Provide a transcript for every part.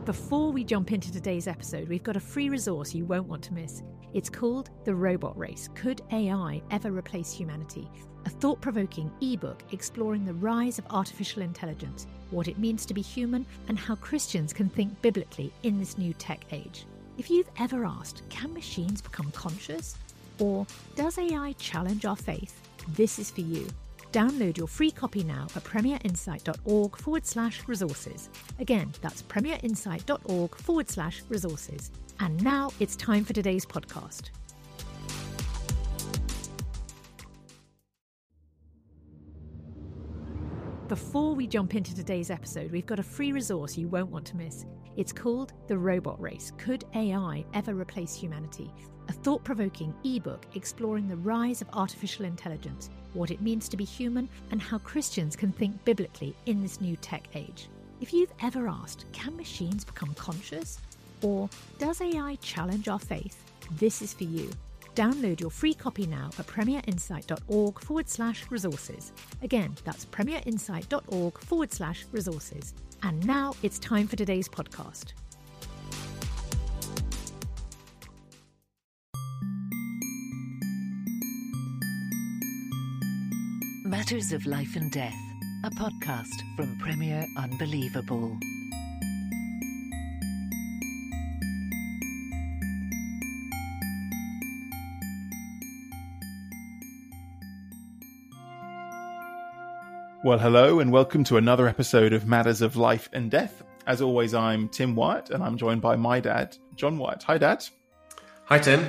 Before we jump into today's episode, we've got a free resource you won't want to miss. It's called The Robot Race: Could AI Ever Replace Humanity? A thought-provoking ebook exploring the rise of artificial intelligence, what it means to be human, and how Christians can think biblically in this new tech age. If you've ever asked, can machines become conscious? Or does AI challenge our faith? This is for you. Download your free copy now at premierinsight.org/resources. Again, that's premierinsight.org/resources. And now it's time for today's podcast. Before we jump into today's episode, we've got a free resource you won't want to miss. It's called The Robot Race: Could AI Ever Replace Humanity? A thought-provoking ebook exploring the rise of artificial intelligence, what it means to be human, and how Christians can think biblically in this new tech age. If you've ever asked, can machines become conscious? Or does AI challenge our faith? This is for you. Download your free copy now at premierinsight.org/resources. Again, that's premierinsight.org/resources. And now it's time for today's podcast. Matters of Life and Death, a podcast from Premier Unbelievable. Well, hello and welcome to another episode of Matters of Life and Death. As always, I'm Tim Wyatt and I'm joined by my dad, John Wyatt. Hi, Dad. Hi, Tim.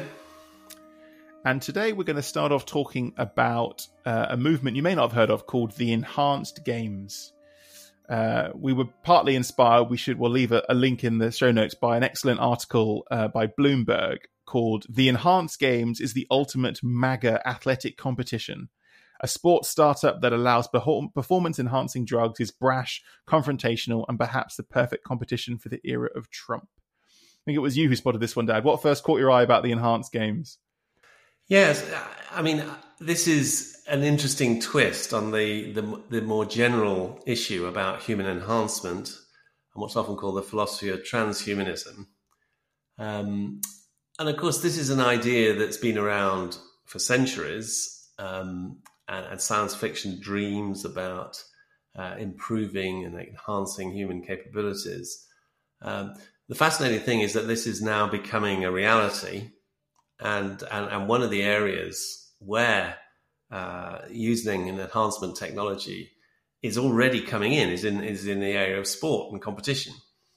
And today we're going to start off talking about a movement you may not have heard of called the Enhanced Games. We were partly inspired, we'll leave a link in the show notes, by an excellent article by Bloomberg called The Enhanced Games is the Ultimate MAGA Athletic Competition. A sports startup that allows performance-enhancing drugs is brash, confrontational, and perhaps the perfect competition for the era of Trump. I think it was you who spotted this one, Dad. What first caught your eye about the Enhanced Games? Yes, I mean, this is an interesting twist on the more general issue about human enhancement and what's often called the philosophy of transhumanism. And of course, this is an idea that's been around for centuries, and science fiction dreams about improving and enhancing human capabilities. The fascinating thing is that this is now becoming a reality. And one of the areas where using an enhancement technology is already coming in is in the area of sport and competition.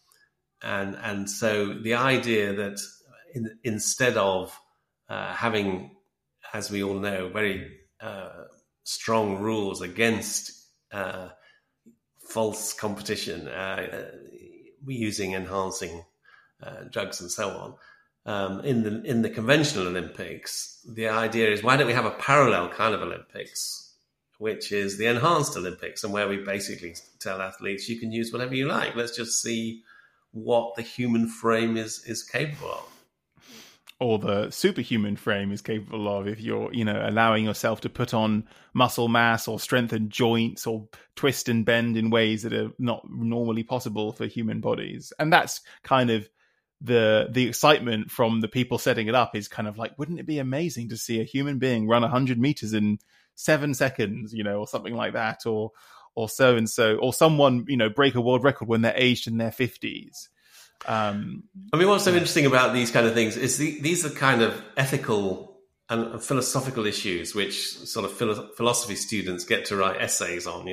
And so the idea that instead of having, as we all know, very strong rules against false competition, using enhancing drugs and so on, in the conventional Olympics, the idea is, why don't we have a parallel kind of Olympics, which is the enhanced Olympics, and where we basically tell athletes, you can use whatever you like. Let's just see what the human frame is capable of. Or the superhuman frame is capable of, if you're, allowing yourself to put on muscle mass or strengthen joints or twist and bend in ways that are not normally possible for human bodies. And that's kind of the excitement from the people setting it up, is kind of like, wouldn't it be amazing to see a human being run 100 meters in 7 seconds, or something like that, or so and so, or someone, break a world record when they're aged in their 50s. I mean, what's so interesting about these kind of things is these are kind of ethical and philosophical issues which sort of philosophy students get to write essays on,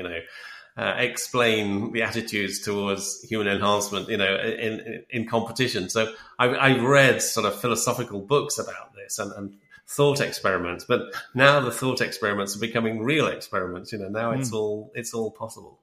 explain the attitudes towards human enhancement, in competition. So I've read sort of philosophical books about this and thought experiments, but now the thought experiments are becoming real experiments. Now it's all possible.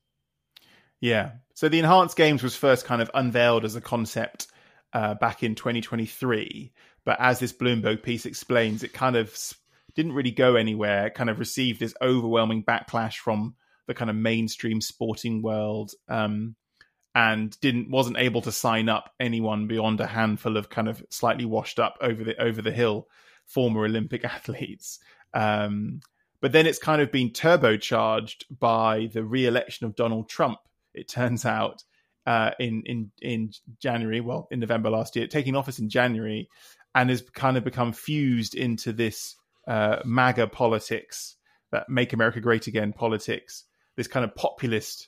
Yeah. So the Enhanced Games was first kind of unveiled as a concept back in 2023. But as this Bloomberg piece explains, it kind of didn't really go anywhere. It kind of received this overwhelming backlash from the kind of mainstream sporting world, and wasn't able to sign up anyone beyond a handful of kind of slightly washed up over the hill former Olympic athletes. But then it's kind of been turbocharged by the re-election of Donald Trump, it turns out, in January, well, in November last year, taking office in January, and has kind of become fused into this MAGA politics, that Make America Great Again politics, this kind of populist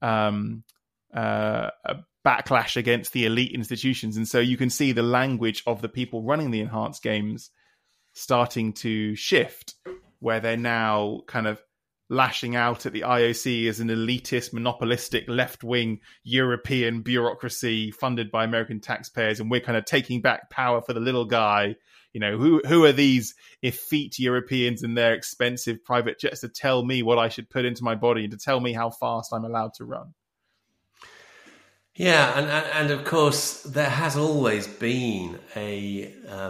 backlash against the elite institutions. And so you can see the language of the people running the enhanced games starting to shift, where they're now kind of lashing out at the IOC as an elitist, monopolistic, left-wing European bureaucracy funded by American taxpayers, and we're kind of taking back power for the little guy. You know, who are these effete Europeans in their expensive private jets to tell me what I should put into my body and to tell me how fast I'm allowed to run? Yeah, and of course there has always been a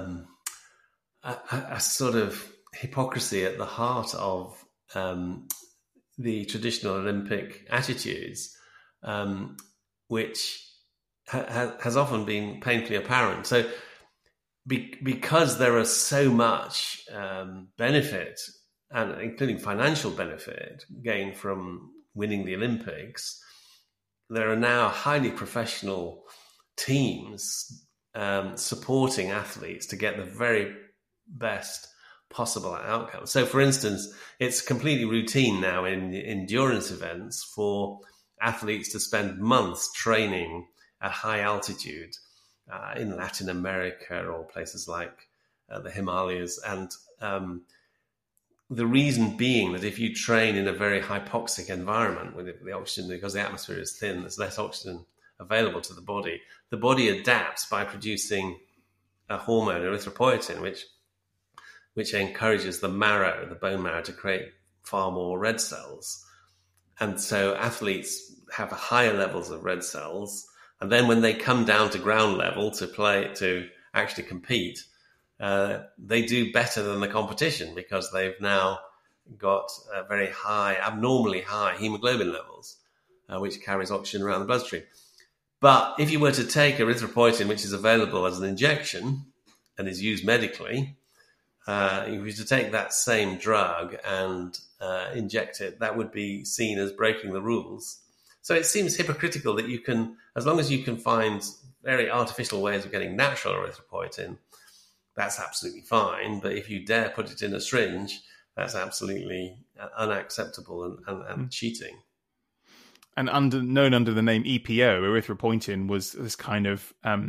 sort of hypocrisy at the heart of the traditional Olympic attitudes, which has often been painfully apparent. So because there is so much benefit, and including financial benefit, gained from winning the Olympics, there are now highly professional teams supporting athletes to get the very best possible outcome. So, for instance, it's completely routine now in endurance events for athletes to spend months training at high altitude in Latin America or places like the Himalayas. And the reason being that if you train in a very hypoxic environment with the oxygen, because the atmosphere is thin, there's less oxygen available to the body adapts by producing a hormone, erythropoietin, which encourages the marrow, the bone marrow, to create far more red cells. And so athletes have higher levels of red cells. And then when they come down to ground level to actually compete, they do better than the competition because they've now got very high, abnormally high hemoglobin levels, which carries oxygen around the bloodstream. But if you were to take erythropoietin, which is available as an injection and is used medically, if you were to take that same drug and inject it, that would be seen as breaking the rules. So it seems hypocritical that you can, as long as you can find very artificial ways of getting natural erythropoietin, that's absolutely fine. But if you dare put it in a syringe, that's absolutely unacceptable and cheating. And known under the name EPO, erythropoietin was this kind of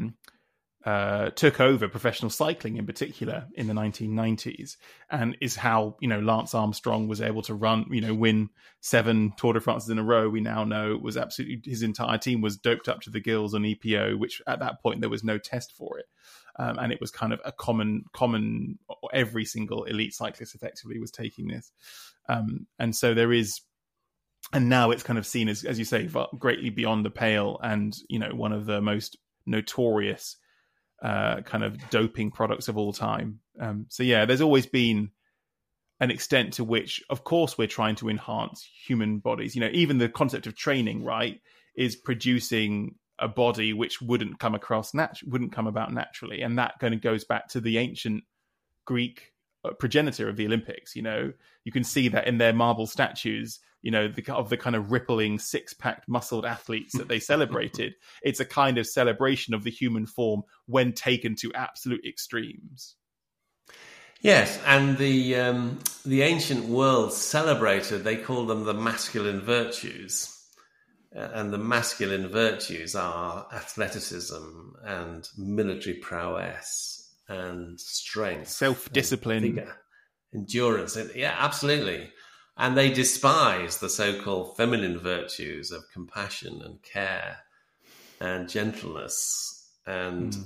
took over professional cycling in particular in the 1990s, and is how, you know, Lance Armstrong was able to win 7 Tour de France in a row. We now know it was absolutely, his entire team was doped up to the gills on EPO, which at that point there was no test for it. And it was kind of a common, every single elite cyclist effectively was taking this. And so there is, and now it's kind of seen as you say, greatly beyond the pale, and, you know, one of the most notorious kind of doping products of all time. So yeah, there's always been an extent to which, of course, we're trying to enhance human bodies. You know, even the concept of training, right, is producing a body which wouldn't come about naturally, and that kind of goes back to the ancient Greek progenitor of the Olympics. You know, you can see that in their marble statues, you know, of the kind of rippling, six-packed, muscled athletes that they celebrated. It's a kind of celebration of the human form when taken to absolute extremes. Yes, and the ancient world celebrated, they call them the masculine virtues. And the masculine virtues are athleticism and military prowess and strength. Self-discipline. Vigor, endurance. Yeah, absolutely. And they despise the so-called feminine virtues of compassion and care and gentleness. And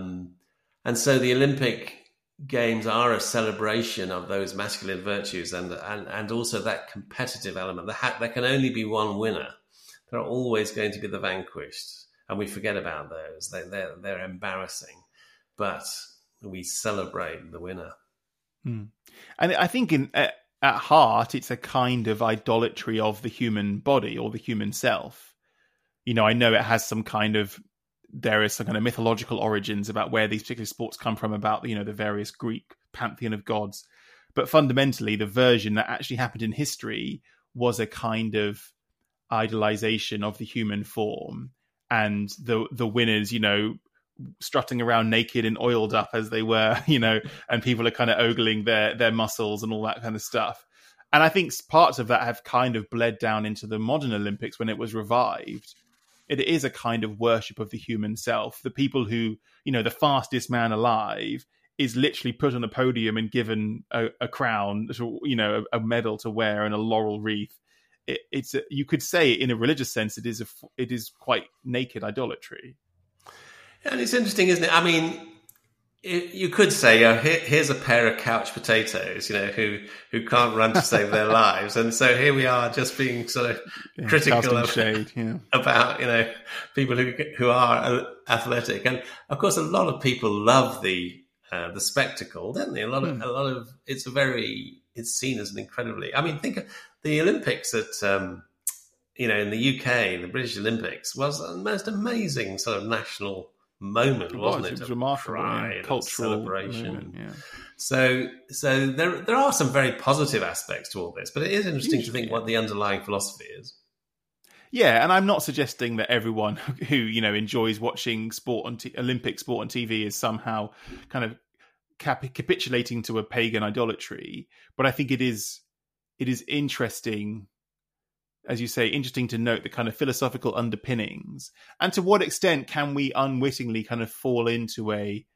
so the Olympic Games are a celebration of those masculine virtues and also that competitive element. There can only be one winner. There are always going to be the vanquished, and we forget about those. They're embarrassing, but we celebrate the winner. And I think at heart, it's a kind of idolatry of the human body or the human self. You know, I know it has there is some kind of mythological origins about where these particular sports come from, about, you know, the various Greek pantheon of gods. But fundamentally, the version that actually happened in history was a kind of idolization of the human form and the winners, strutting around naked and oiled up as they were, and people are kind of ogling their muscles and all that kind of stuff. And I think parts of that have kind of bled down into the modern Olympics when it was revived. It is a kind of worship of the human self. The people who, the fastest man alive is literally put on a podium and given a crown, a medal to wear and a laurel wreath. It's you could say in a religious sense, it is quite naked idolatry. And it's interesting, isn't it? I mean, you could say, here's a pair of couch potatoes, who can't run to save their lives. And so here we are just being sort of critical about, people who are athletic. And of course, a lot of people love the spectacle, don't they? A lot of it's seen as an incredibly, I mean, think of the Olympics at, in the UK, the British Olympics was the most amazing sort of national moment, wasn't it? It was remarkable, cultural celebration. Moment, yeah. So there are some very positive aspects to all this, but it is interesting to think what the underlying philosophy is. Yeah, and I'm not suggesting that everyone who enjoys watching Olympic sport on TV is somehow kind of capitulating to a pagan idolatry, but I think it is interesting, as you say, interesting to note the kind of philosophical underpinnings, and to what extent can we unwittingly kind of fall into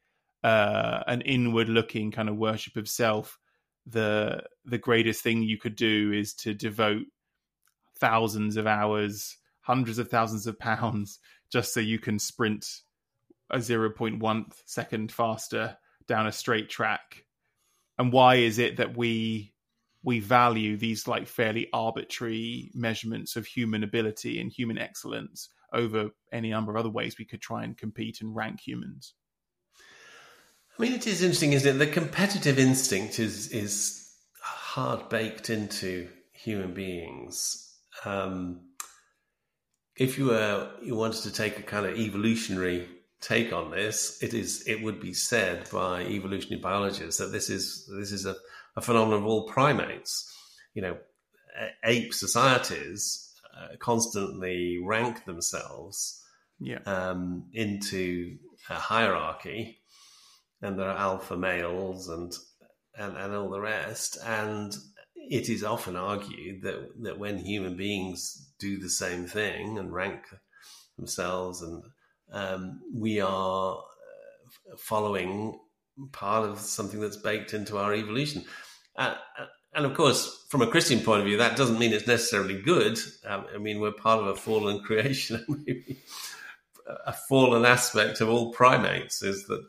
an inward-looking kind of worship of self. The greatest thing you could do is to devote thousands of hours, hundreds of thousands of pounds, just so you can sprint a 0.1 second faster down a straight track. And why is it that we value these like fairly arbitrary measurements of human ability and human excellence over any number of other ways we could try and compete and rank humans? I mean, it is interesting, isn't it? The competitive instinct is hard baked into human beings. If you wanted to take a kind of evolutionary take on this, it would be said by evolutionary biologists that this is a phenomenon of all primates. Ape societies constantly rank themselves into a hierarchy, and there are alpha males and all the rest. And it is often argued that when human beings do the same thing and rank themselves, and we are following part of something that's baked into our evolution. And of course, from a Christian point of view, that doesn't mean it's necessarily good. I mean, we're part of a fallen creation. Maybe a fallen aspect of all primates is that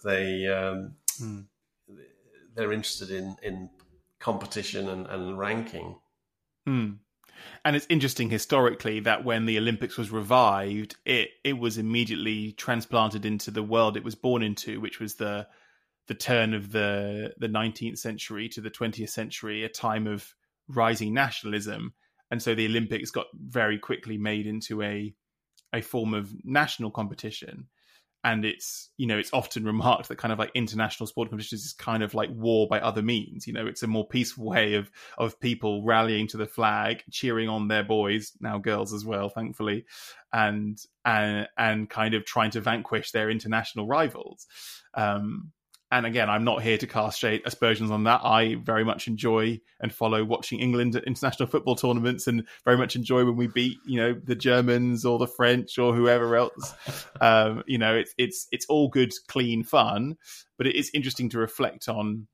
they're interested in competition and ranking. And it's interesting historically that when the Olympics was revived, it was immediately transplanted into the world it was born into, which was the turn of the 19th century to the 20th century, a time of rising nationalism. And so the Olympics got very quickly made into a form of national competition. And it's often remarked that kind of like international sport competitions is kind of like war by other means. It's a more peaceful way of people rallying to the flag, cheering on their boys, now girls as well, thankfully, and kind of trying to vanquish their international rivals. And again, I'm not here to cast aspersions on that. I very much enjoy and follow watching England at international football tournaments, and very much enjoy when we beat, the Germans or the French or whoever else. It's all good, clean fun, but it is interesting to reflect on,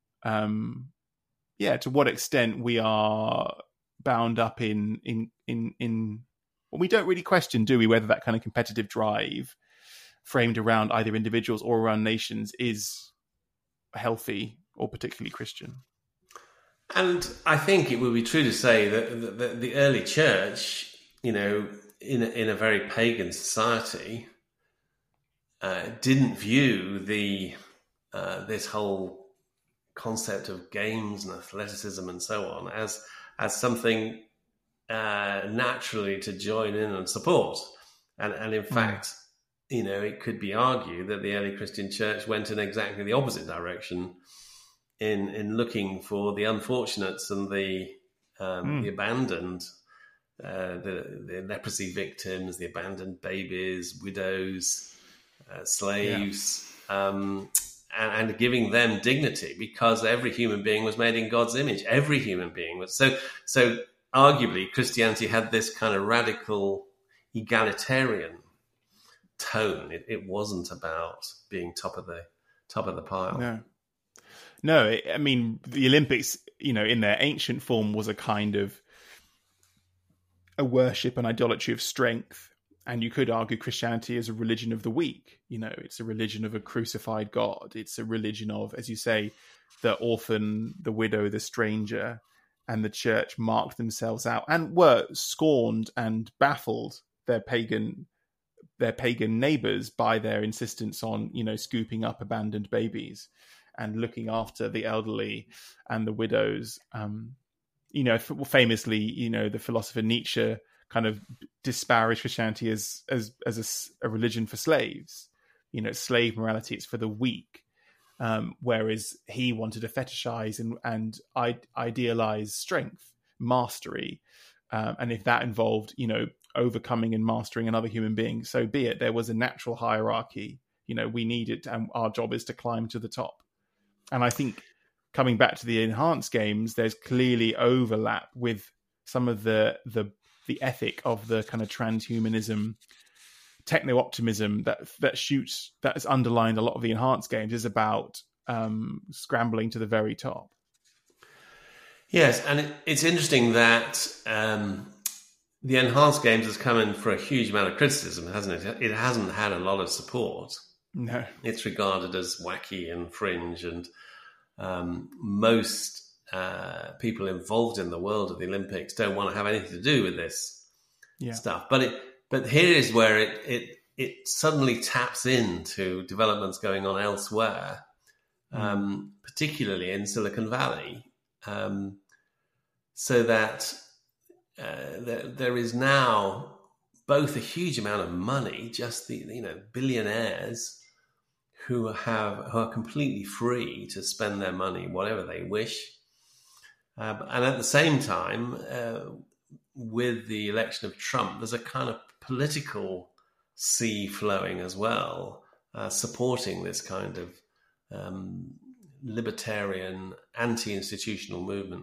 to what extent we are bound up in well, we don't really question, do we, whether that kind of competitive drive framed around either individuals or around nations is healthy or particularly Christian. And I think it would be true to say that the early church, in a very pagan society, didn't view this whole concept of games and athleticism and so on as something naturally to join in and support. And in fact, it could be argued that the early Christian church went in exactly the opposite direction in looking for the unfortunates and the abandoned the leprosy victims, the abandoned babies, widows, slaves, and giving them dignity, because every human being was made in God's image. Every human being was. So arguably, Christianity had this kind of radical egalitarian tone. It wasn't about being top of the pile. No. I mean, the Olympics, in their ancient form, was a kind of a worship and idolatry of strength. And you could argue Christianity is a religion of the weak. It's a religion of a crucified God. It's a religion of, as you say, the orphan, the widow, the stranger. And the church marked themselves out and were scorned and baffled their pagan neighbors by their insistence on, scooping up abandoned babies and looking after the elderly and the widows. Famously, the philosopher Nietzsche kind of disparaged Christianity as a religion for slaves. Slave morality, it's for the weak. Whereas he wanted to fetishize and idealize strength, mastery. And if that involved, overcoming and mastering another human being, so be it. There was a natural hierarchy. We need it, and our job is to climb to the top. And I think coming back to the enhanced games, there's clearly overlap with some of the ethic of the kind of transhumanism, techno-optimism that has underlined a lot of the enhanced games, is about scrambling to the very top. Yes, and it's interesting that the enhanced games has come in for a huge amount of criticism, hasn't it? It hasn't had a lot of support. No. It's regarded as wacky and fringe, and most people involved in the world of the Olympics don't want to have anything to do with this stuff. But here is where it suddenly taps into developments going on elsewhere, particularly in Silicon Valley, so that there is now both a huge amount of money, just the billionaires who are completely free to spend their money whatever they wish, and at the same time, with the election of Trump, there's a kind of political sea flowing as well, supporting this kind of libertarian, anti-institutional movement.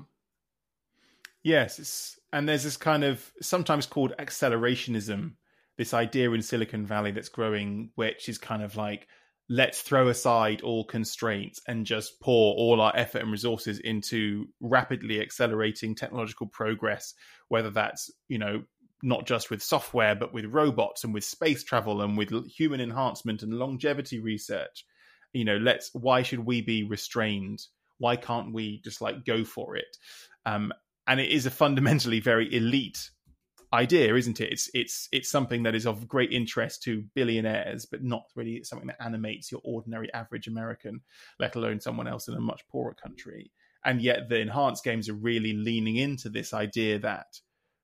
Yes, and there's this kind of sometimes called accelerationism, this idea in Silicon Valley that's growing, which is kind of like, let's throw aside all constraints and just pour all our effort and resources into rapidly accelerating technological progress, whether that's, not just with software, but with robots and with space travel and with human enhancement and longevity research. Why should we be restrained? Why can't we just go for it? And it is a fundamentally very elite idea, isn't it? It's something that is of great interest to billionaires, but not really something that animates your ordinary average American, let alone someone else in a much poorer country. And yet the enhanced games are really leaning into this idea that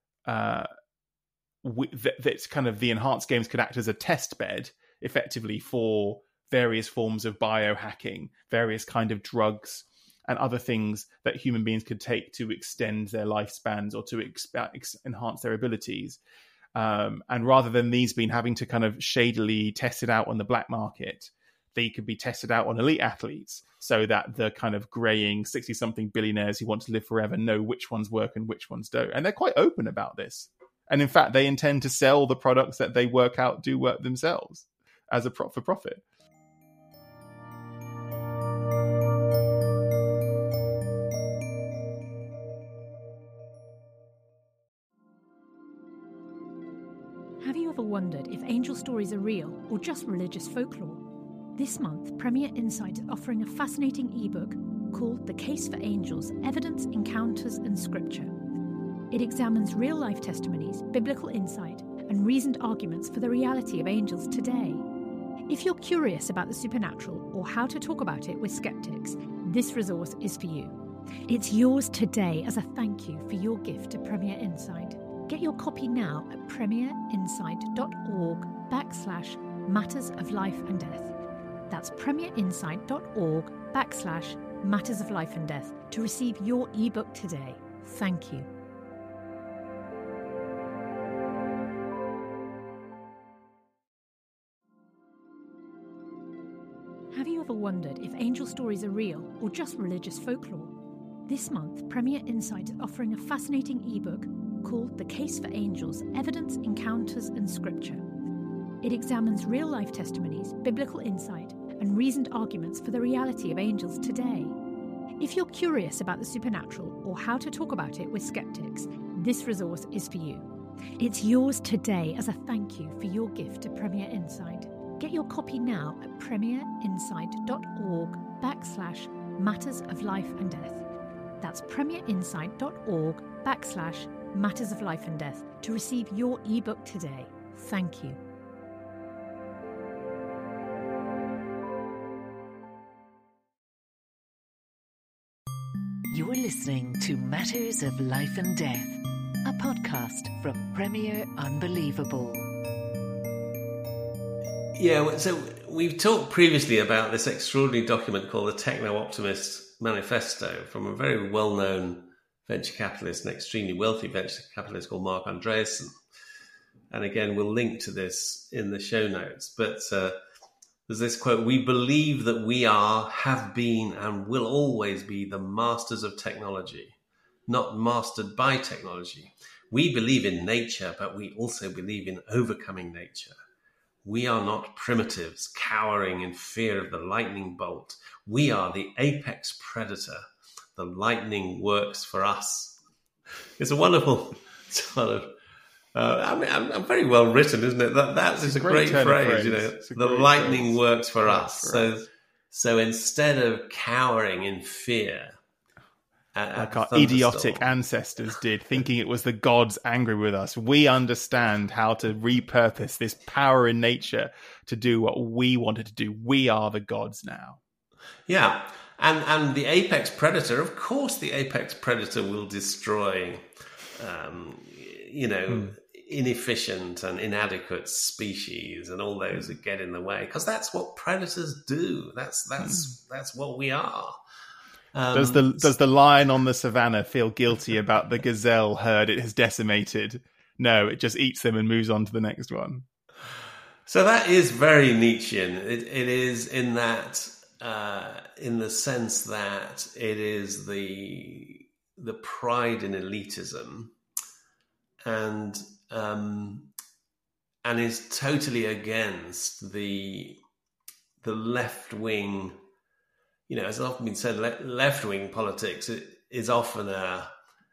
that's kind of the enhanced games could act as a test bed effectively for various forms of biohacking, various kind of drugs and other things that human beings could take to extend their lifespans or to enhance their abilities. And rather than these being having to kind of shadily test it out on the black market, they could be tested out on elite athletes so that the kind of graying 60-something billionaires who want to live forever know which ones work and which ones don't. And they're quite open about this. And in fact, they intend to sell the products that they work themselves as for profit. Have you ever wondered if angel stories are real or just religious folklore? This month, Premier Insight is offering a fascinating ebook called The Case for Angels: Evidence, Encounters and Scripture. It examines real-life testimonies, biblical insight, and reasoned arguments for the reality of angels today. If you're curious about the supernatural or how to talk about it with skeptics, this resource is for you. It's yours today as a thank you for your gift to Premier Insight. Get your copy now at premierinsight.org/matters of life and death. That's premierinsight.org/matters of life and death to receive your ebook today. Thank you. Have you ever wondered if angel stories are real or just religious folklore? This month, Premier Insight is offering a fascinating ebook called The Case for Angels: Evidence, Encounters and Scripture. It examines real-life testimonies, biblical insight, and reasoned arguments for the reality of angels today. If you're curious about the supernatural or how to talk about it with skeptics, this resource is for you. It's yours today as a thank you for your gift to Premier Insight. Get your copy now at premierinsight.org/matters of life and death. That's premierinsight.org/matters of life and death to receive your ebook today. Thank you. You're listening to Matters of Life and Death, a podcast from Premier Unbelievable. Yeah, so we've talked previously about this extraordinary document called the Techno-Optimist Manifesto from a very well-known venture capitalist, an extremely wealthy venture capitalist called Mark Andreessen. And again, we'll link to this in the show notes. But there's this quote: "We believe that we are, have been, and will always be the masters of technology, not mastered by technology. We believe in nature, but we also believe in overcoming nature. We are not primitives cowering in fear of the lightning bolt. We are the apex predator. The lightning works for us." It's a wonderful sort of, I'm very well written, isn't it? That's a great phrase. You know, the lightning works for us. So instead of cowering in fear, like our idiotic ancestors did, thinking it was the gods angry with us, we understand how to repurpose this power in nature to do what we wanted to do. We are the gods now. Yeah. And the apex predator, of course, the apex predator will destroy, inefficient and inadequate species and all those that get in the way, because that's what predators do. That's what we are. Does the lion on the savannah feel guilty about the gazelle herd it has decimated? No, it just eats them and moves on to the next one. So that is very Nietzschean. It is in that, in the sense that it is the pride in elitism, and is totally against the left wing. You know, as has often been said, left wing politics is often a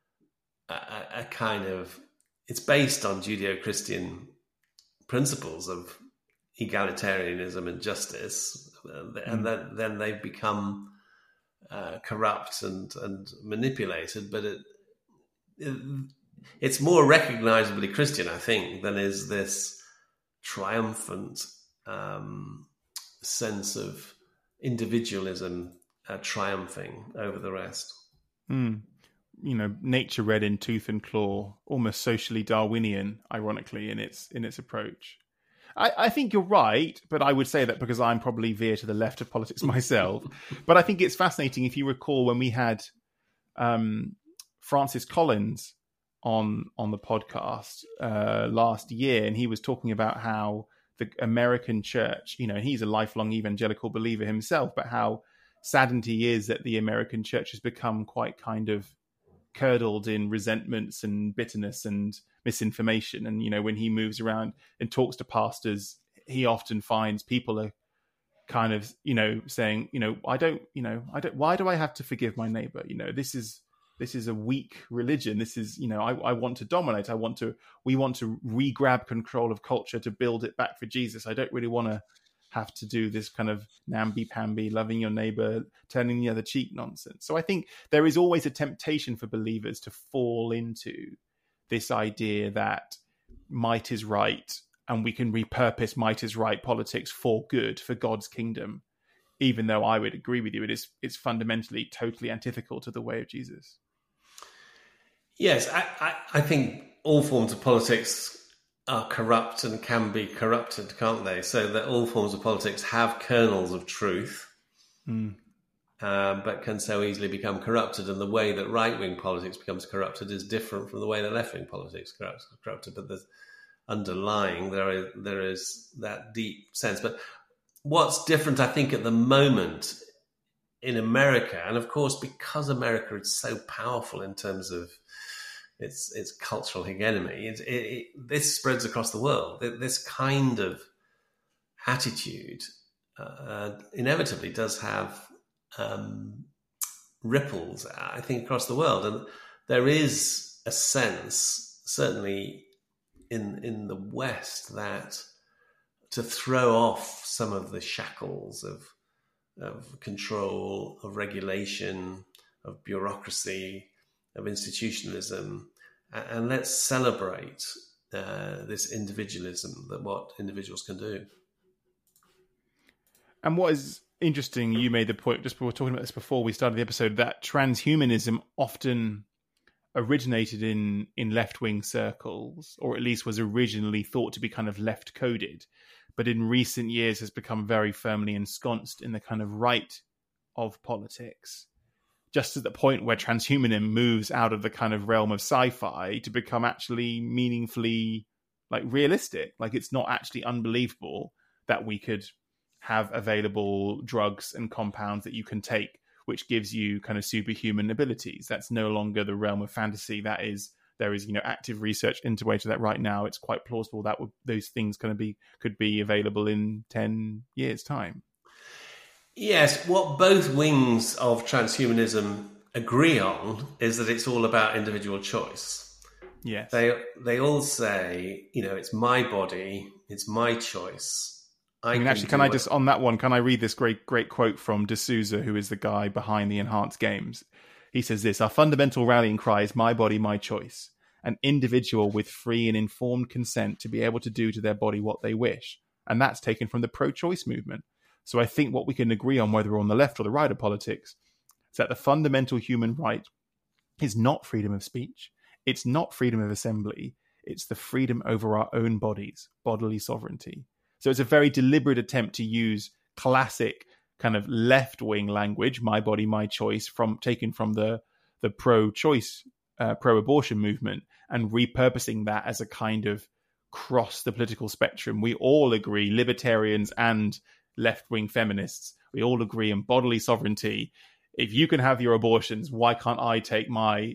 kind of, it's based on Judeo-Christian principles of egalitarianism and justice, and then they've become corrupt and manipulated. But it's more recognizably Christian, I think, than is this triumphant sense of individualism triumphing over the rest. You know, nature red in tooth and claw, almost socially Darwinian, ironically, in its approach. I think you're right, but I would say that because I'm probably veer to the left of politics myself. But I think it's fascinating. If you recall, when we had Francis Collins on the podcast last year, and he was talking about how the American church, you know, he's a lifelong evangelical believer himself, but how saddened he is that the American church has become quite kind of curdled in resentments and bitterness and misinformation. And, you know, when he moves around and talks to pastors, he often finds people are kind of, you know, saying, why do I have to forgive my neighbor? You know, this is a weak religion. This is, you know, I want to dominate. We want to re-grab control of culture to build it back for Jesus. I don't really want to have to do this kind of namby-pamby, loving your neighbor, turning the other cheek nonsense. So I think there is always a temptation for believers to fall into this idea that might is right, and we can repurpose might is right politics for good, for God's kingdom, even though I would agree with you, it's fundamentally totally antithetical to the way of Jesus. Yes, I think all forms of politics are corrupt and can be corrupted, can't they? So that all forms of politics have kernels of truth, but can so easily become corrupted. And the way that right-wing politics becomes corrupted is different from the way that left-wing politics is corrupted. But there's underlying, there is that deep sense. But what's different, I think, at the moment in America, and of course, because America is so powerful in terms of its cultural hegemony, this spreads across the world. This kind of attitude inevitably does have ripples, I think, across the world. And there is a sense, certainly in the West, that to throw off some of the shackles of control, of regulation, of bureaucracy, of institutionalism, and let's celebrate this individualism, that what individuals can do. And what is interesting, you made the point, just we were talking about this before we started the episode, that transhumanism often originated in left-wing circles, or at least was originally thought to be kind of left-coded, but in recent years has become very firmly ensconced in the kind of right of politics, just at the point where transhumanism moves out of the kind of realm of sci-fi to become actually meaningfully like realistic. Like, it's not actually unbelievable that we could have available drugs and compounds that you can take, which gives you kind of superhuman abilities. That's no longer the realm of fantasy. There is, active research into that right now. It's quite plausible that those things could be available in 10 years' time. Yes, what both wings of transhumanism agree on is that it's all about individual choice. Yes. They all say, it's my body, it's my choice. Can I read this great quote from D'Souza, who is the guy behind the Enhanced Games? He says this: "Our fundamental rallying cry is my body, my choice. An individual with free and informed consent to be able to do to their body what they wish." And that's taken from the pro-choice movement. So I think what we can agree on, whether we're on the left or the right of politics, is that the fundamental human right is not freedom of speech. It's not freedom of assembly. It's the freedom over our own bodies, bodily sovereignty. So it's a very deliberate attempt to use classic kind of left-wing language, my body, my choice, taken from the pro-choice, pro-abortion movement, and repurposing that as a kind of cross the political spectrum. We all agree, libertarians and left-wing feminists, we all agree on bodily sovereignty. If you can have your abortions, why can't I take my,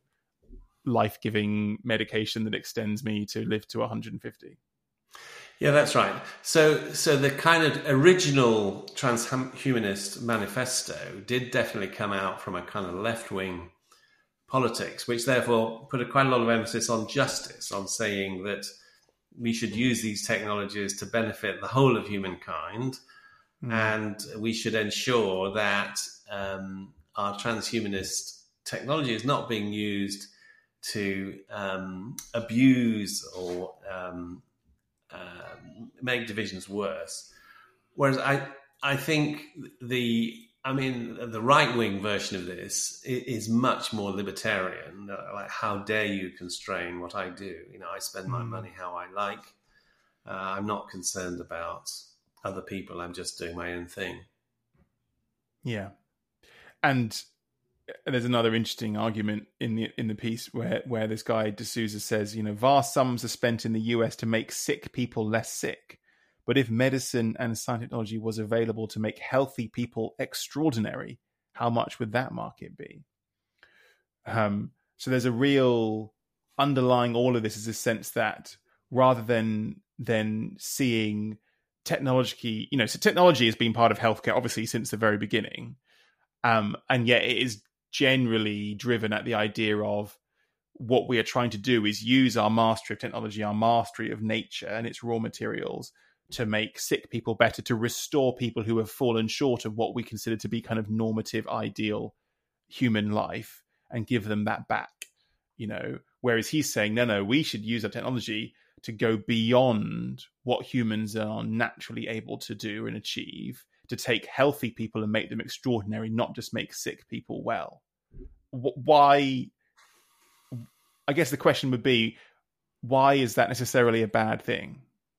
life-giving medication that extends me to live to 150? Yeah, that's right. So the kind of original transhumanist manifesto did definitely come out from a kind of left-wing politics, which therefore put quite a lot of emphasis on justice, on saying that we should use these technologies to benefit the whole of humankind, and we should ensure that our transhumanist technology is not being used to abuse or make divisions worse. Whereas I think the right-wing version of this is much more libertarian. Like, how dare you constrain what I do? I spend my money how I like. I'm not concerned about other people. I'm just doing my own thing. Yeah. And there's another interesting argument in the piece where this guy D'Souza says, vast sums are spent in the US to make sick people less sick. But if medicine and science technology was available to make healthy people extraordinary, how much would that market be? So there's a real underlying all of this is a sense that rather than seeing technology, so technology has been part of healthcare obviously since the very beginning, and yet it is generally driven at the idea of what we are trying to do is use our mastery of technology, our mastery of nature and its raw materials to make sick people better, to restore people who have fallen short of what we consider to be kind of normative, ideal human life and give them that back, whereas he's saying, no, we should use our technology to go beyond what humans are naturally able to do and achieve, to take healthy people and make them extraordinary, not just make sick people well. Why? I guess the question would be, why is that necessarily a bad thing?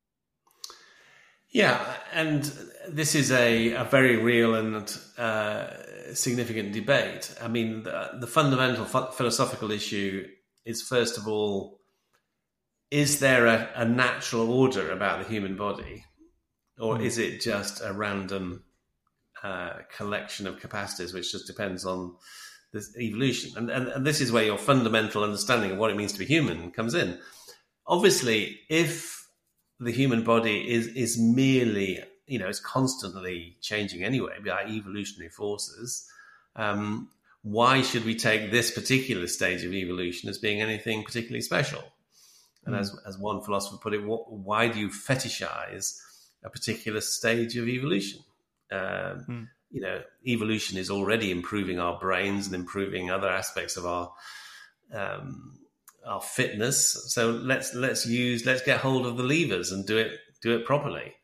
Yeah, and this is a very real and significant debate. I mean, the fundamental philosophical issue is, first of all, is there a natural order about the human body? or is it just a random collection of capacities which just depends on this evolution? And this is where your fundamental understanding of what it means to be human comes in. Obviously, if the human body is merely, it's constantly changing anyway by evolutionary forces, why should we take this particular stage of evolution as being anything particularly special? And as one philosopher put it, why do you fetishize a particular stage of evolution? Evolution is already improving our brains and improving other aspects of our fitness. So let's get hold of the levers and do it properly.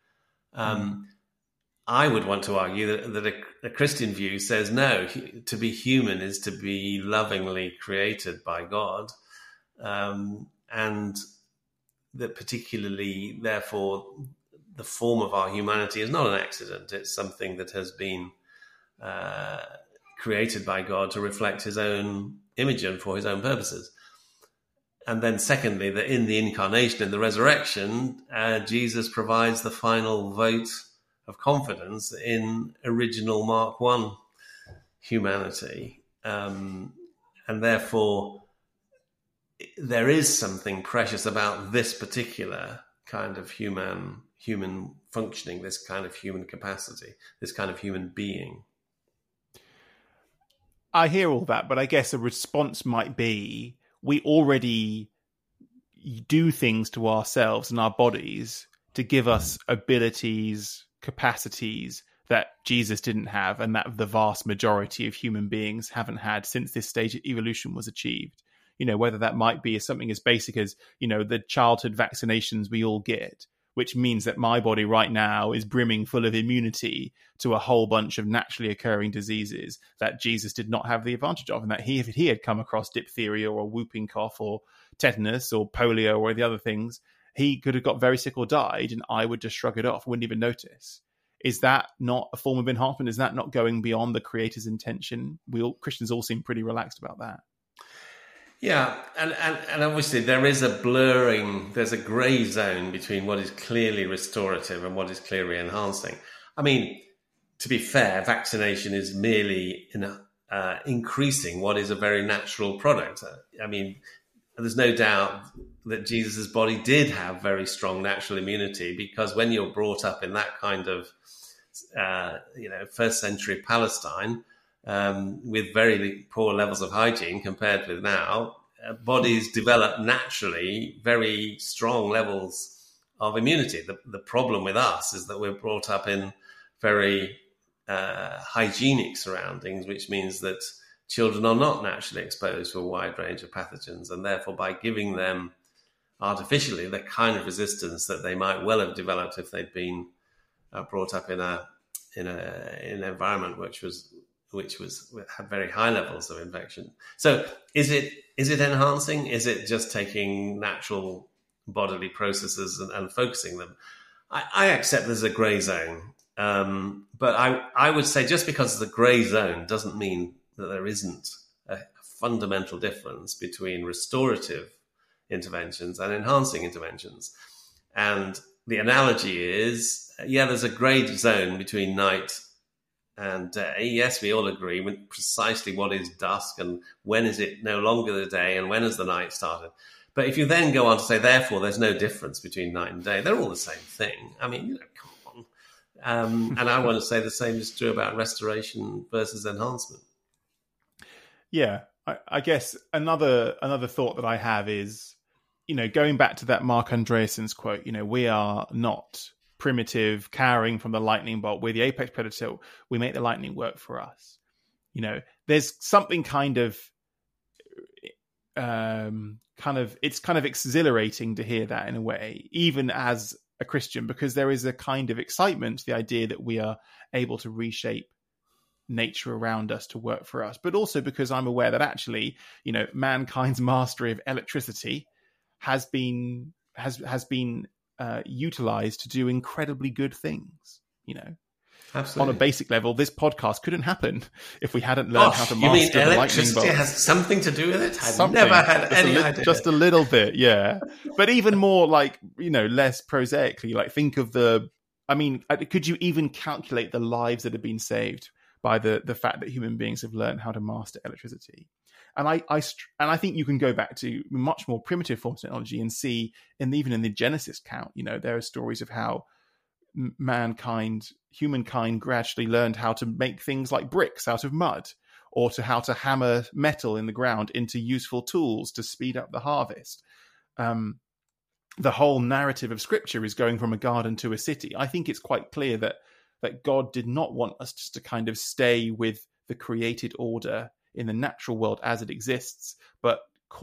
I would want to argue that a Christian view says no. To be human is to be lovingly created by God, and that particularly, therefore, the form of our humanity is not an accident. It's something that has been created by God to reflect his own image and for his own purposes. And then secondly, that in the incarnation, in the resurrection, Jesus provides the final vote of confidence in original Mark 1 humanity. And therefore, there is something precious about this particular kind of human functioning, this kind of human capacity, this kind of human being. I hear all that, but I guess a response might be, we already do things to ourselves and our bodies to give us abilities, capacities that Jesus didn't have, and that the vast majority of human beings haven't had since this stage of evolution was achieved. Whether that might be something as basic as, the childhood vaccinations we all get, which means that my body right now is brimming full of immunity to a whole bunch of naturally occurring diseases that Jesus did not have the advantage of, and that if he had come across diphtheria or whooping cough or tetanus or polio or the other things, he could have got very sick or died, and I would just shrug it off, wouldn't even notice. Is that not a form of enhancement? Is that not going beyond the Creator's intention? Christians all seem pretty relaxed about that. Yeah, and obviously there is a blurring, there's a grey zone between what is clearly restorative and what is clearly enhancing. I mean, to be fair, vaccination is merely increasing what is a very natural product. I mean, there's no doubt that Jesus' body did have very strong natural immunity, because when you're brought up in that kind of, first century Palestine, with very poor levels of hygiene compared with now, bodies develop naturally very strong levels of immunity. The problem with us is that we're brought up in very hygienic surroundings, which means that children are not naturally exposed to a wide range of pathogens, and therefore by giving them artificially the kind of resistance that they might well have developed if they'd been brought up in an environment which had very high levels of infection. So is it enhancing? Is it just taking natural bodily processes and focusing them? I accept there's a grey zone, but I would say just because there's a grey zone doesn't mean that there isn't a fundamental difference between restorative interventions and enhancing interventions. And the analogy is, there's a grey zone between night and day. Yes, we all agree with precisely what is dusk and when is it no longer the day and when has the night started. But if you then go on to say, therefore, there's no difference between night and day, they're all the same thing. I mean, come on. And I want to say the same is true about restoration versus enhancement. Yeah, I guess another thought that I have is, going back to that Mark Andreassen's quote, we are not primitive, cowering from the lightning bolt. We're the apex predator. We make the lightning work for us. There's something it's kind of exhilarating to hear that in a way, even as a Christian, because there is a kind of excitement to the idea that we are able to reshape nature around us to work for us, but also because I'm aware that actually, mankind's mastery of electricity has been utilized to do incredibly good things. Absolutely. On a basic level, this podcast couldn't happen if we hadn't learned how to master the lightning bolt. You mean electricity has something to do with it? I've never had any idea. Just a little bit, yeah. But even more less prosaically, think of the I mean, could you even calculate the lives that have been saved by the fact that human beings have learned how to master electricity? And I think you can go back to much more primitive forms of technology and see, and even in the Genesis account, there are stories of how humankind gradually learned how to make things like bricks out of mud, or how to hammer metal in the ground into useful tools to speed up the harvest. The whole narrative of Scripture is going from a garden to a city. I think it's quite clear that God did not want us just to kind of stay with the created order in the natural world as it exists, but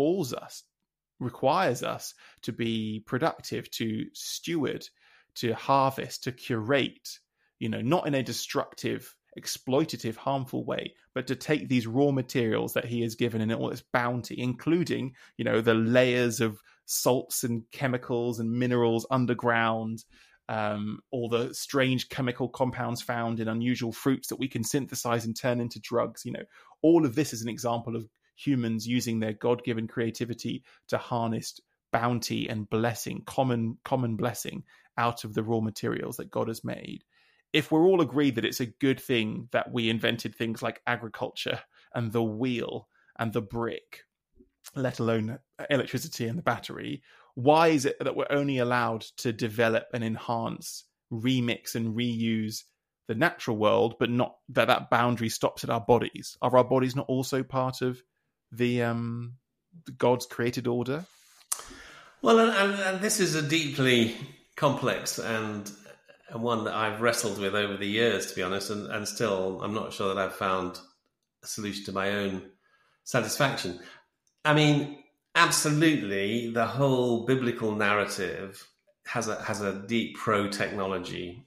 requires us to be productive, to steward, to harvest, to curate, not in a destructive, exploitative, harmful way, but to take these raw materials that he has given in all its bounty, including, the layers of salts and chemicals and minerals underground, all the strange chemical compounds found in unusual fruits that we can synthesize and turn into drugs. All of this is an example of humans using their God-given creativity to harness bounty and blessing, common blessing out of the raw materials that God has made. If we're all agreed that it's a good thing that we invented things like agriculture and the wheel and the brick, let alone electricity and the battery, why is it that we're only allowed to develop and enhance, remix and reuse the natural world, but not that boundary stops at our bodies? Are our bodies not also part of the God's created order? Well, and this is a deeply complex and one that I've wrestled with over the years, to be honest, and still I'm not sure that I've found a solution to my own satisfaction. I mean, absolutely, the whole biblical narrative has a deep pro-technology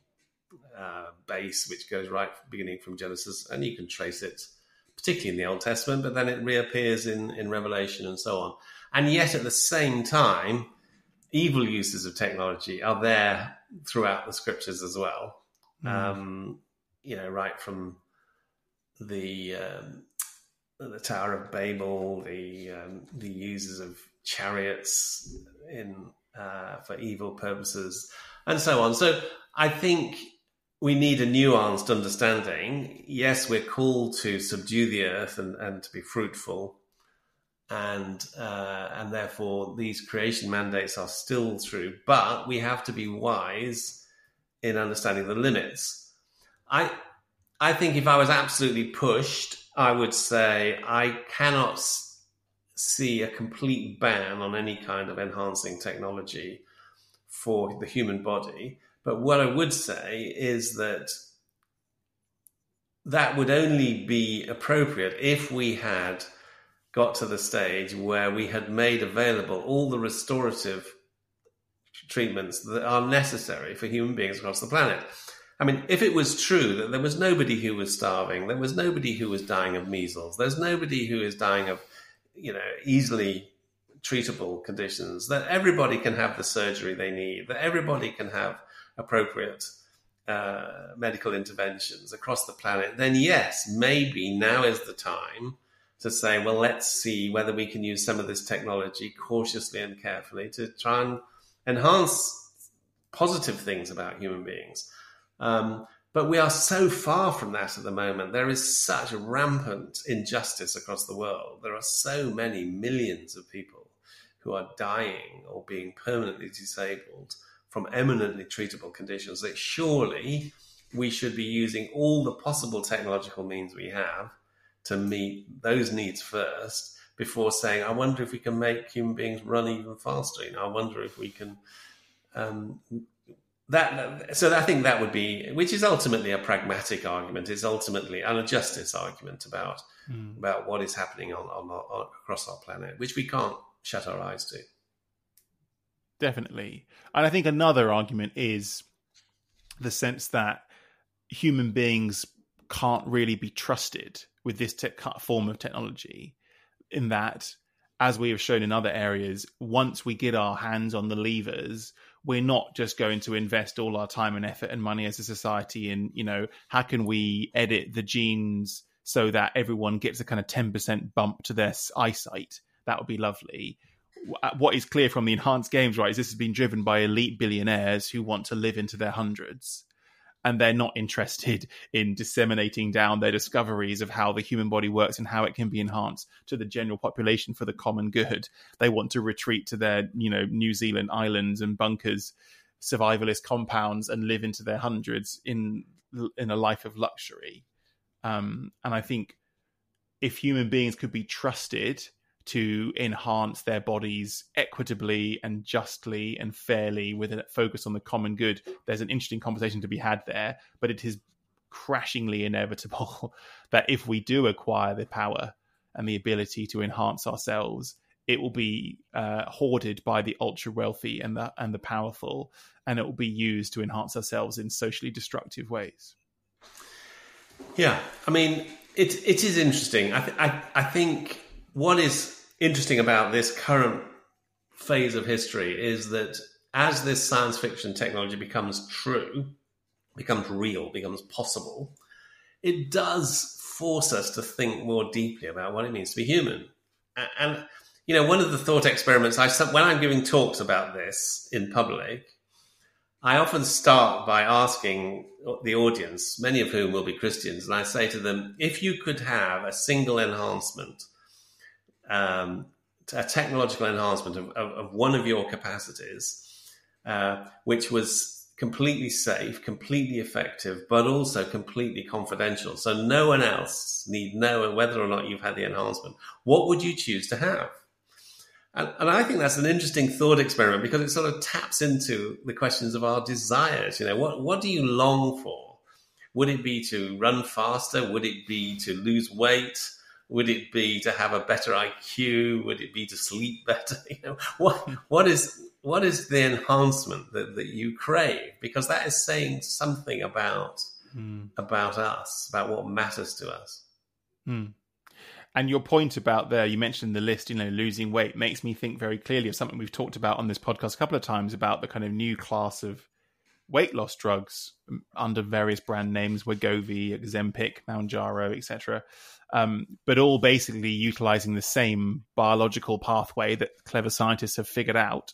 base, which goes right beginning from Genesis, and you can trace it particularly in the Old Testament, but then it reappears in Revelation and so on. And yet, at the same time, evil uses of technology are there throughout the Scriptures as well. Right from the Tower of Babel, the uses of chariots for evil purposes, and so on. So I think we need a nuanced understanding. Yes, we're called to subdue the earth and to be fruitful, and therefore these creation mandates are still true. But we have to be wise in understanding the limits. I think if I was absolutely pushed, I would say I cannot see a complete ban on any kind of enhancing technology for the human body. But what I would say is that would only be appropriate if we had got to the stage where we had made available all the restorative treatments that are necessary for human beings across the planet. I mean, if it was true that there was nobody who was starving, there was nobody who was dying of measles, there's nobody who is dying of, easily treatable conditions, that everybody can have the surgery they need, that everybody can have appropriate medical interventions across the planet, then yes, maybe now is the time to say, well, let's see whether we can use some of this technology cautiously and carefully to try and enhance positive things about human beings. But we are so far from that at the moment. There is such rampant injustice across the world. There are so many millions of people who are dying or being permanently disabled from eminently treatable conditions that surely we should be using all the possible technological means we have to meet those needs first before saying, I wonder if we can make human beings run even faster. I wonder if we can... So I think that would be, which is ultimately a pragmatic argument, is ultimately a justice argument about what is happening on across our planet, which we can't shut our eyes to. Definitely. And I think another argument is the sense that human beings can't really be trusted with this form of technology, in that, as we have shown in other areas, once we get our hands on the levers, we're not just going to invest all our time and effort and money as a society in, how can we edit the genes so that everyone gets a kind of 10% bump to their eyesight? That would be lovely. what is clear from the enhanced games, right, is this has been driven by elite billionaires who want to live into their hundreds. And they're not interested in disseminating down their discoveries of how the human body works and how it can be enhanced to the general population for the common good. They want to retreat to their, New Zealand islands and bunkers, survivalist compounds, and live into their hundreds in a life of luxury. And I think if human beings could be trusted to enhance their bodies equitably and justly and fairly with a focus on the common good, there's an interesting conversation to be had there. But it is crashingly inevitable that if we do acquire the power and the ability to enhance ourselves, it will be hoarded by the ultra wealthy and the powerful, and it will be used to enhance ourselves in socially destructive ways. Yeah, I mean, it is interesting. I think what is interesting about this current phase of history is that as this science fiction technology becomes true, becomes real, becomes possible, it does force us to think more deeply about what it means to be human. And, one of the thought experiments, when I'm giving talks about this in public, I often start by asking the audience, many of whom will be Christians, and I say to them, if you could have a single enhancement, a technological enhancement of one of your capacities, which was completely safe, completely effective, but also completely confidential, so no one else need know whether or not you've had the enhancement, what would you choose to have? And I think that's an interesting thought experiment because it sort of taps into the questions of our desires. What do you long for? Would it be to run faster? Would it be to lose weight? Would it be to have a better IQ? Would it be to sleep better? What is the enhancement that you crave? Because that is saying something about us, about what matters to us. Mm. And your point about there, you mentioned the list, losing weight, makes me think very clearly of something we've talked about on this podcast a couple of times about the kind of new class of weight loss drugs under various brand names, Wegovy, Ozempic, Mounjaro, etc. But all basically utilizing the same biological pathway that clever scientists have figured out.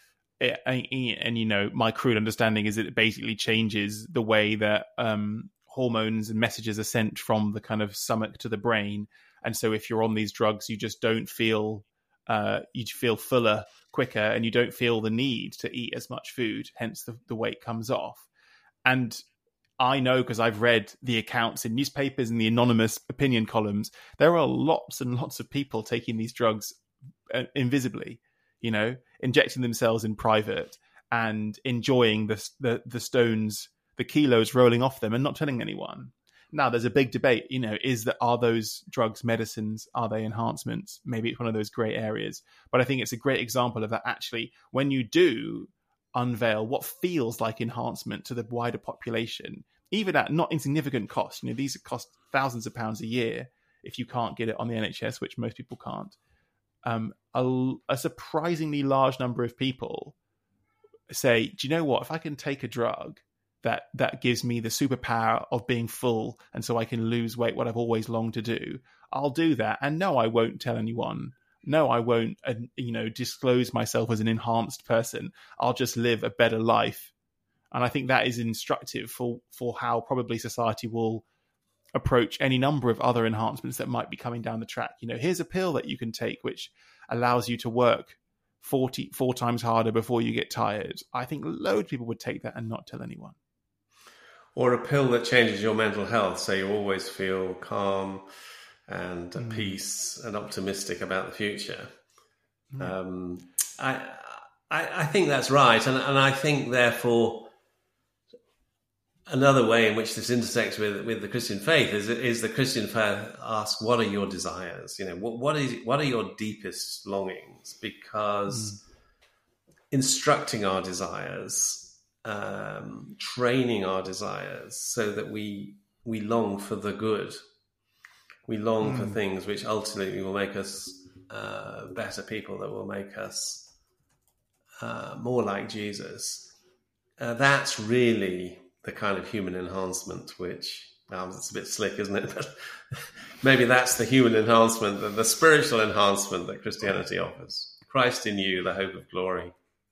And my crude understanding is that it basically changes the way that hormones and messages are sent from the kind of stomach to the brain. And so if you're on these drugs, you just don't feel, you feel fuller quicker, and you don't feel the need to eat as much food. Hence the weight comes off. And I know, because I've read the accounts in newspapers and the anonymous opinion columns, there are lots and lots of people taking these drugs invisibly, injecting themselves in private and enjoying the stones, the kilos rolling off them and not telling anyone. Now, there's a big debate, are those drugs medicines? Are they enhancements? Maybe it's one of those grey areas. But I think it's a great example of that, actually, when you do unveil what feels like enhancement to the wider population, even at not insignificant cost. These cost thousands of pounds a year if you can't get it on the NHS, which most people can't. A surprisingly large number of people say, do you know what? If I can take a drug that gives me the superpower of being full, and so I can lose weight, what I've always longed to do, I'll do that. And no, I won't tell anyone. No, I won't, disclose myself as an enhanced person. I'll just live a better life. And I think that is instructive for how probably society will approach any number of other enhancements that might be coming down the track. Here's a pill that you can take which allows you to work 4 times harder before you get tired. I think loads of people would take that and not tell anyone. Or a pill that changes your mental health, so you always feel calm and at peace and optimistic about the future. I think that's right, and I think therefore another way in which this intersects with the Christian faith is the Christian faith asks, what are your desires? What are your deepest longings? Because instructing our desires, training our desires so that we long for the good. We long for things which ultimately will make us better people, that will make us more like Jesus. That's really the kind of human enhancement which, it's a bit slick, isn't it? But maybe that's the human enhancement, the spiritual enhancement that Christianity offers. Christ in you, the hope of glory.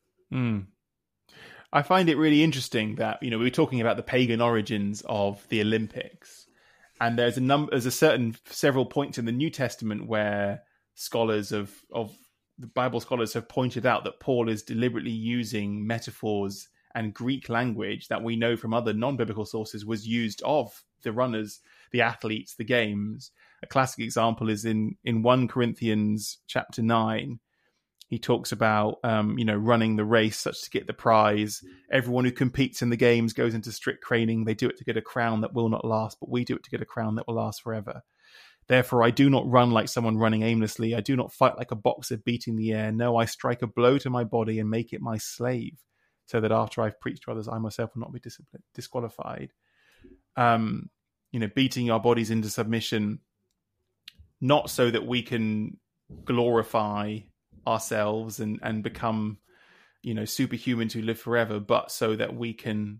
I find it really interesting that, we were talking about the pagan origins of the Olympics, and there's several points in the New Testament where scholars of the Bible scholars have pointed out that Paul is deliberately using metaphors and Greek language that we know from other non-biblical sources was used of the runners, the athletes, the games. A classic example is in 1 Corinthians chapter 9. He talks about, running the race such to get the prize. Everyone who competes in the games goes into strict training. They do it to get a crown that will not last, but we do it to get a crown that will last forever. Therefore, I do not run like someone running aimlessly. I do not fight like a boxer beating the air. No, I strike a blow to my body and make it my slave, so that after I've preached to others, I myself will not be disqualified. Beating our bodies into submission, not so that we can glorify ourselves and become, superhumans who live forever, but so that we can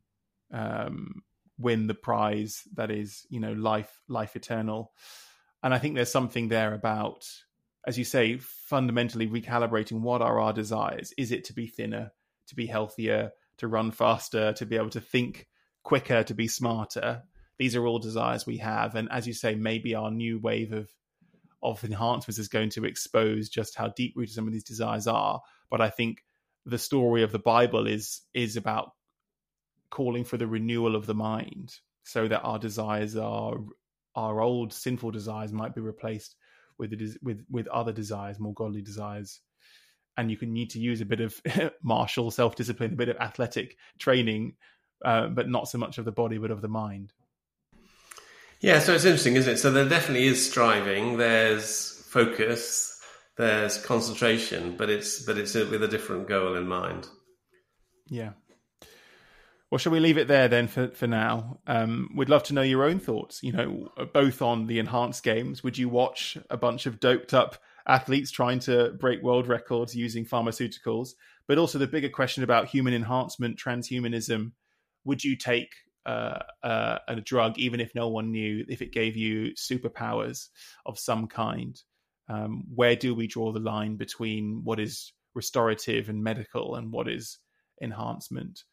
win the prize that is, life eternal. And I think there's something there about, as you say, fundamentally recalibrating what are our desires. Is it to be thinner, to be healthier, to run faster, to be able to think quicker, to be smarter? These are all desires we have. And as you say, maybe our new wave of enhancements is going to expose just how deep-rooted some of these desires are. But I think the story of the Bible is about calling for the renewal of the mind, so that our desires our old sinful desires might be replaced with other desires, more godly desires. And you need to use a bit of martial self-discipline, a bit of athletic training, but not so much of the body, but of the mind. Yeah, so it's interesting, isn't it? So there definitely is striving, there's focus, there's concentration, but it's with a different goal in mind. Yeah. Well, shall we leave it there then for now? We'd love to know your own thoughts, both on the enhanced games. Would you watch a bunch of doped up athletes trying to break world records using pharmaceuticals? But also the bigger question about human enhancement, transhumanism. Would you take a drug, even if no one knew, if it gave you superpowers of some kind? Where do we draw the line between what is restorative and medical and what is enhancement?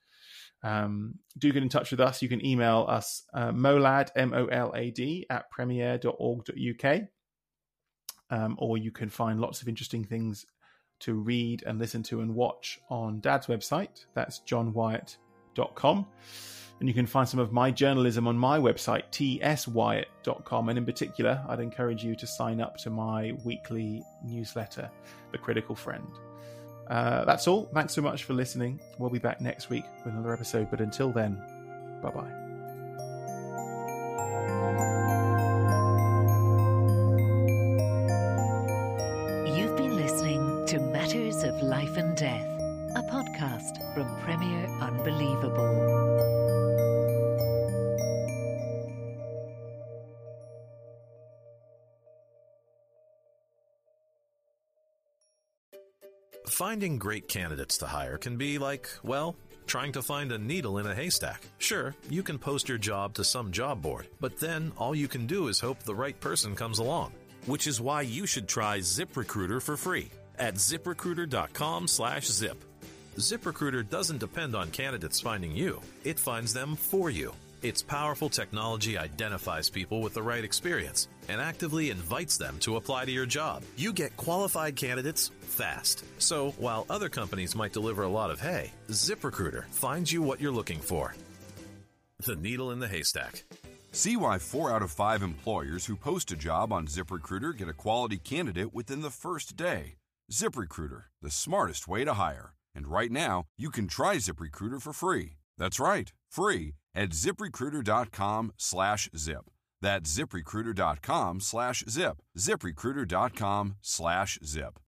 Do get in touch with us. You can email us molad, MOLAD, @premier.org.uk, or you can find lots of interesting things to read and listen to and watch on Dad's website. That's johnwyatt.com. And you can find some of my journalism on my website, tswyatt.com. And in particular, I'd encourage you to sign up to my weekly newsletter, The Critical Friend. That's all. Thanks so much for listening. We'll be back next week with another episode. But until then, bye-bye. You've been listening to Matters of Life and Death, a podcast from Premier Unbelievable. Finding great candidates to hire can be like, well, trying to find a needle in a haystack. Sure, you can post your job to some job board, but then all you can do is hope the right person comes along. Which is why you should try ZipRecruiter for free at ZipRecruiter.com/zip. ZipRecruiter doesn't depend on candidates finding you. It finds them for you. Its powerful technology identifies people with the right experience and actively invites them to apply to your job. You get qualified candidates fast. So while other companies might deliver a lot of hay, ZipRecruiter finds you what you're looking for. The needle in the haystack. See why 4 out of 5 employers who post a job on ZipRecruiter get a quality candidate within the first day. ZipRecruiter, the smartest way to hire. And right now, you can try ZipRecruiter for free. That's right, free at ZipRecruiter.com/zip. That's ZipRecruiter.com/zip. ZipRecruiter.com/zip.